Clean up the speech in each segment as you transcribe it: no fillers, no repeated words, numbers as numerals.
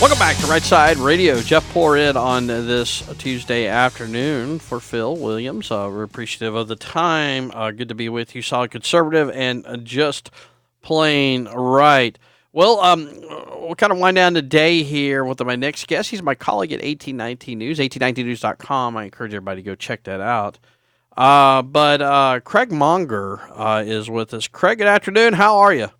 Welcome back to Right Side Radio. Jeff Pour in on this Tuesday afternoon for Phil Williams. We're appreciative of the time. Good to be with you, solid conservative and just plain right. Well, we'll kind of wind down the day here with my next guest. He's my colleague at 1819 News, 1819news.com. I encourage everybody to go check that out. But Craig Monger is with us. Craig, good afternoon. How are you?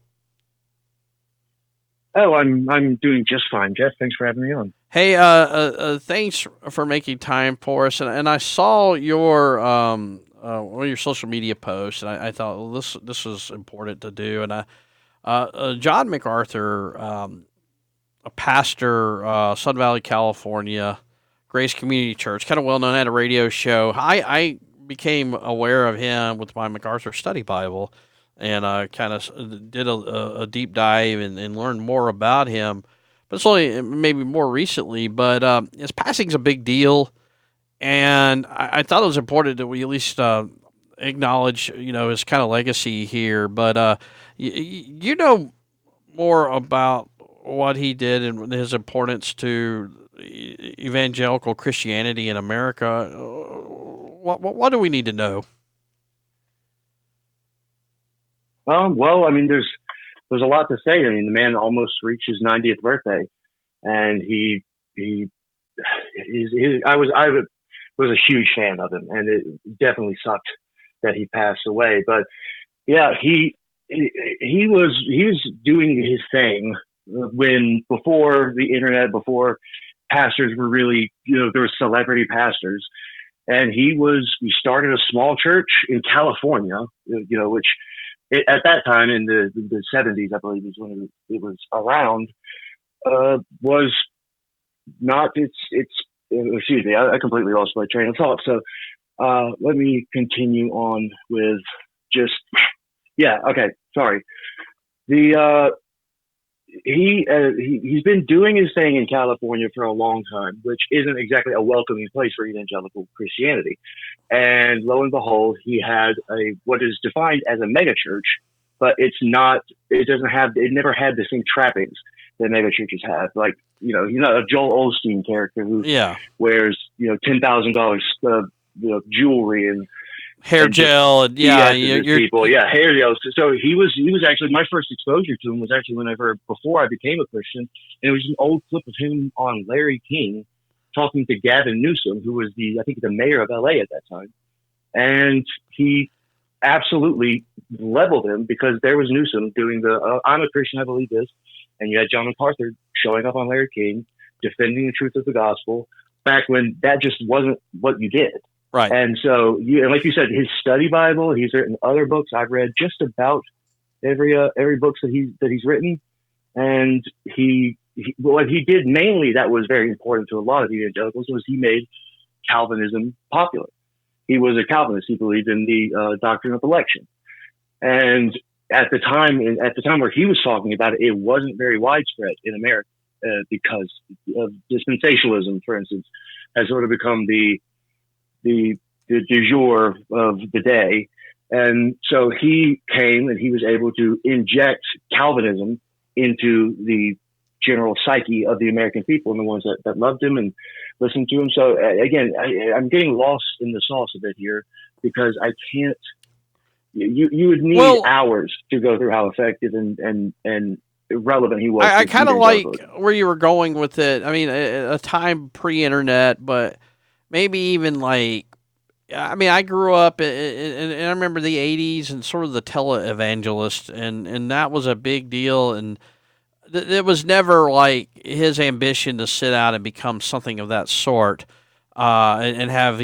Oh, I'm doing just fine, Jeff. Thanks for having me on. Hey, thanks for making time for us. And I saw your one of your social media posts, and I thought, well, this was important to do. And John MacArthur, a pastor, Sun Valley, California, Grace Community Church, kind of well known, had a radio show. I became aware of him with my MacArthur Study Bible. And kind of did a deep dive and learned more about him. But it's only maybe more recently. But his passing's a big deal, and I thought it was important that we at least acknowledge, his kind of legacy here. But you know more about what he did and his importance to evangelical Christianity in America. What do we need to know? Well, I mean, there's a lot to say. I mean, the man almost reached his 90th birthday, and I was a huge fan of him, and it definitely sucked that he passed away. But yeah, he was doing his thing before the internet, before pastors were really, there were celebrity pastors, and he started a small church in California, which. At that time, in the 70s, I believe is when it was around, was not, excuse me, I completely lost my train of thought. So let me continue on with okay, sorry. He's been doing his thing in California for a long time, which isn't exactly a welcoming place for evangelical Christianity. And lo and behold, he had what is defined as a megachurch, but it never had the same trappings that megachurches have. Like, he's not a Joel Osteen character who wears, $10,000, jewelry and hair gel and people. Yeah, hair gel. So he was actually, my first exposure to him was actually before I became a Christian, and it was an old clip of him on Larry King talking to Gavin Newsom, who was the mayor of LA at that time. And he absolutely leveled him because there was Newsom doing I'm a Christian, I believe this. And you had John MacArthur showing up on Larry King, defending the truth of the gospel back when that just wasn't what you did. Right. And so, like you said, his study Bible, he's written other books. I've read just about every book that he's written. And what he did mainly that was very important to a lot of evangelicals was he made Calvinism popular. He was a Calvinist. He believed in the doctrine of election. And at the time where he was talking about it, it wasn't very widespread in America because of dispensationalism, for instance, has sort of become the du jour of the day. And so he came and he was able to inject Calvinism into the general psyche of the American people and the ones that loved him and listened to him. So again, I'm getting lost in the sauce a bit here because I can't, you would need hours to go through how effective and relevant he was. I kind of like where you were going with it. I mean, a time pre-internet, but maybe even I grew up and I remember the 80s and sort of the televangelist, and that was a big deal. And it was never like his ambition to sit out and become something of that sort, and have,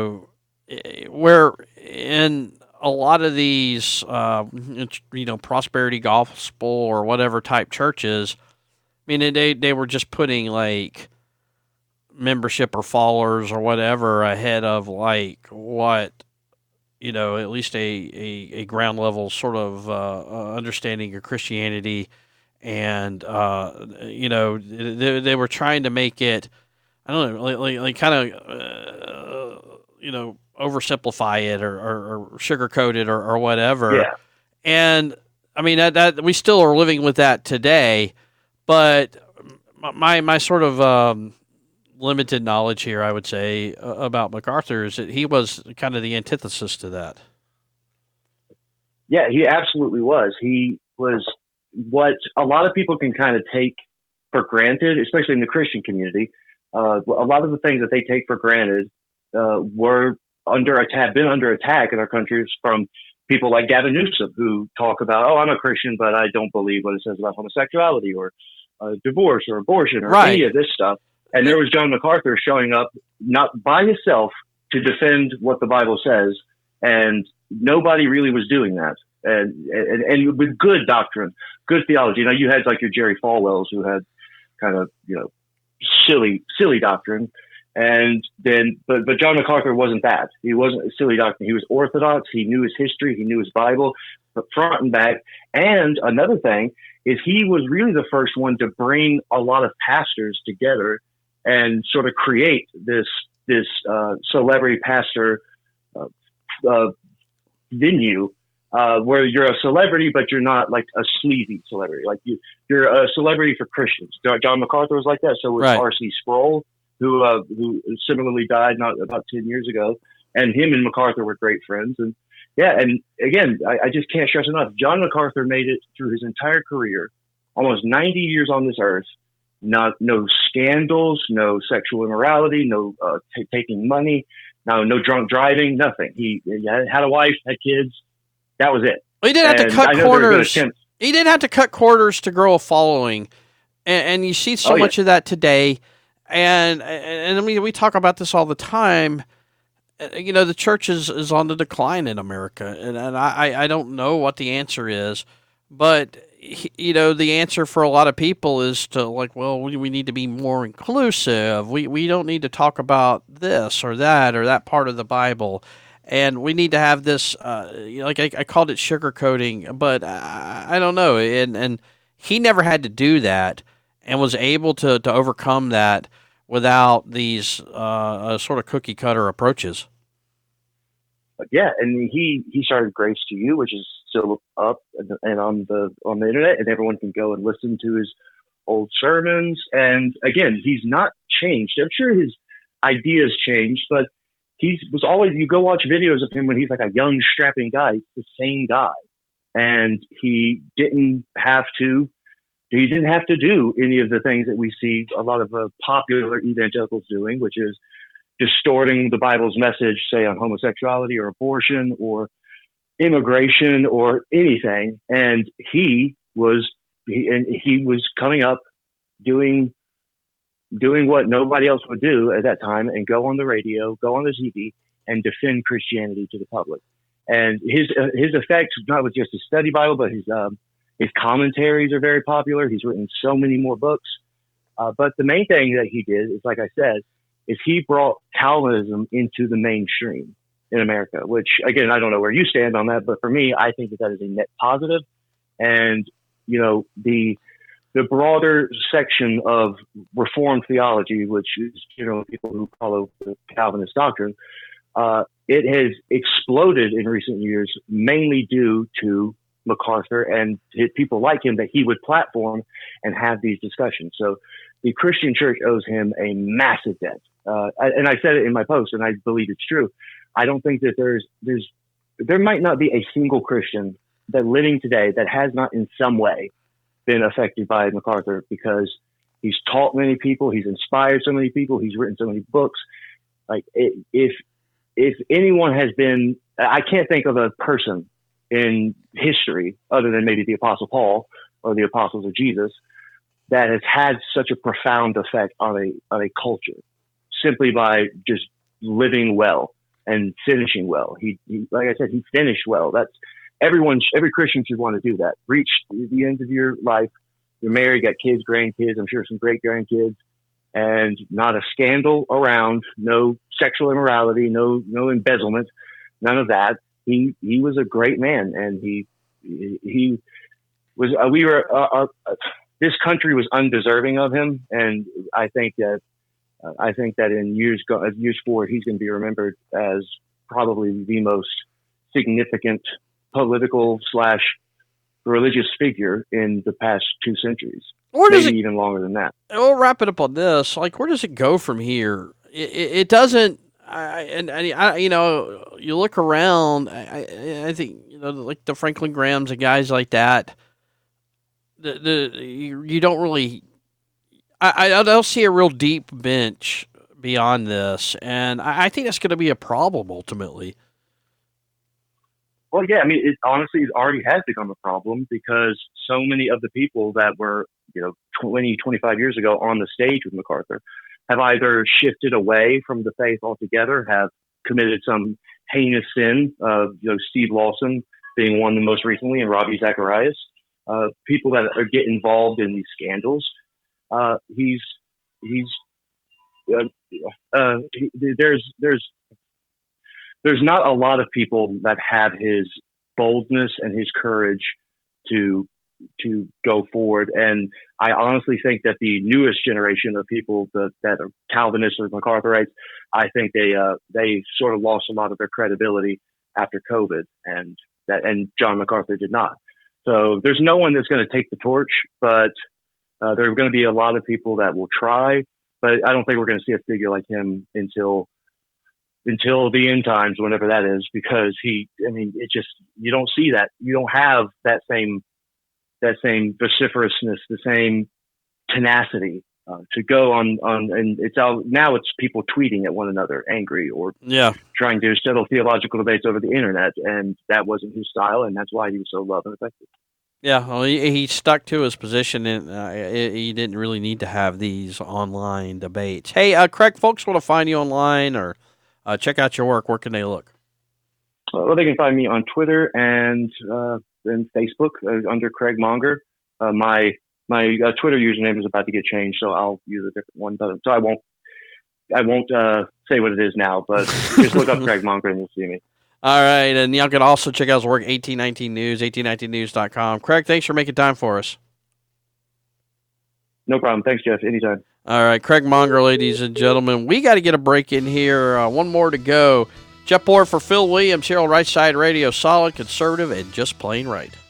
where in a lot of these, prosperity gospel or whatever type churches, I mean, they were just putting membership or followers or whatever ahead of what, at least a ground level sort of understanding of Christianity. And, they were trying to make it, I don't know, kind of, oversimplify it or sugarcoat it or whatever. Yeah. And I mean, that we still are living with that today, but my sort of limited knowledge here, I would say, about MacArthur is that he was kind of the antithesis to that. Yeah, he absolutely was. He was what a lot of people can kind of take for granted, especially in the Christian community. A lot of the things that they take for granted were under attack, been under attack in our countries from people like Gavin Newsom, who talk about, oh, I'm a Christian, but I don't believe what it says about homosexuality or divorce or abortion or any of this stuff. And there was John MacArthur showing up not by himself to defend what the Bible says, and nobody really was doing that. And with good doctrine, good theology. You had like your Jerry Falwells, who had kind of, silly doctrine. And then, but John MacArthur wasn't that. He wasn't a silly doctrine. He was orthodox. He knew his history. He knew his Bible front and back. And another thing is he was really the first one to bring a lot of pastors together and sort of create this celebrity pastor venue where you're a celebrity, but you're not like a sleazy celebrity. Like you're a celebrity for Christians. John MacArthur was like that. So was R.C. Sproul, who similarly died not about 10 years ago. And him and MacArthur were great friends. And yeah, and again, I just can't stress enough. John MacArthur made it through his entire career, almost 90 years on this earth. No scandals, no sexual immorality, no taking money, no drunk driving, nothing. He had a wife, had kids. That was it. Well, he didn't have to cut corners. He didn't have to cut corners to grow a following, and you see so much of that today. And I mean, we talk about this all the time. The church is on the decline in America, and I don't know what the answer is, but the answer for a lot of people is to we need to be more inclusive. We don't need to talk about this or that part of the Bible. And we need to have this, I called it sugarcoating, but I don't know. And he never had to do that and was able to overcome that without these sort of cookie cutter approaches. Yeah, and he started Grace to You, which is still up and on the internet, and everyone can go and listen to his old sermons. And again, he's not changed. I'm sure his ideas changed, but he was always, you go watch videos of him when he's like a young, strapping guy. He's the same guy. And he didn't have to do any of the things that we see a lot of popular evangelicals doing, which is distorting the Bible's message, say on homosexuality or abortion or immigration or anything. And he was coming up doing what nobody else would do at that time, and go on the radio, go on the TV, and defend Christianity to the public. And his effects, not with just his study Bible, but his commentaries are very popular. He's written so many more books. But the main thing that he did is, like I said, is he brought Calvinism into the mainstream in America, which, again, I don't know where you stand on that, but for me, I think that is a net positive. And, the broader section of Reformed theology, which is people who follow the Calvinist doctrine, it has exploded in recent years, mainly due to MacArthur and people like him that he would platform and have these discussions. So the Christian church owes him a massive debt. And I said it in my post, and I believe it's true. I don't think that there might not be a single Christian that living today that has not in some way been affected by MacArthur, because he's taught many people, he's inspired so many people, he's written so many books. Like if anyone has been, I can't think of a person in history other than maybe the Apostle Paul or the apostles of Jesus that has had such a profound effect on a culture simply by just living well and finishing well. He like I said, he finished well. That's every Christian should want to do that. Reach the end of your life. You're married, got kids, grandkids, I'm sure some great grandkids, and not a scandal around, no sexual immorality, no embezzlement, none of that. He was a great man, and he was, this country was undeserving of him. And I think that in years forward, he's going to be remembered as probably the most significant political religious figure in the past 2 centuries, maybe even longer than that. We'll wrap it up on this. Like, where does it go from here? It doesn't. You look around. I think like the Franklin Grahams and guys like that. You don't really. I don't see a real deep bench beyond this, and I think that's going to be a problem ultimately. Well, yeah, I mean, it honestly already has become a problem because so many of the people that were, 20, 25 years ago on the stage with MacArthur have either shifted away from the faith altogether, have committed some heinous sin, Steve Lawson being one the most recently, and Ravi Zacharias, people that get involved in these scandals. There's not a lot of people that have his boldness and his courage to go forward. And I honestly think that the newest generation of people that are Calvinists or MacArthurites, I think they sort of lost a lot of their credibility after COVID, and John MacArthur did not. So there's no one that's going to take the torch, but there are going to be a lot of people that will try. But I don't think we're going to see a figure like him until the end times, whenever that is, because you don't see that. You don't have that same vociferousness, the same tenacity to go on, and now it's people tweeting at one another, angry or trying to settle theological debates over the internet, and that wasn't his style, and that's why he was so loved and effective. Yeah, well, he stuck to his position, and he didn't really need to have these online debates. Hey, Craig, folks want to find you online or check out your work. Where can they look? Well, they can find me on Twitter and Facebook under Craig Monger. My Twitter username is about to get changed, so I'll use a different one. So I won't say what it is now, but just look up Craig Monger and you'll see me. All right, and y'all can also check out his work, 1819 News, 1819news.com. Craig, thanks for making time for us. No problem. Thanks, Jeff. Anytime. All right, Craig Monger, ladies and gentlemen. We got to get a break in here. One more to go. Jeff Bohr for Phil Williams here on Right Side Radio. Solid, conservative, and just plain right.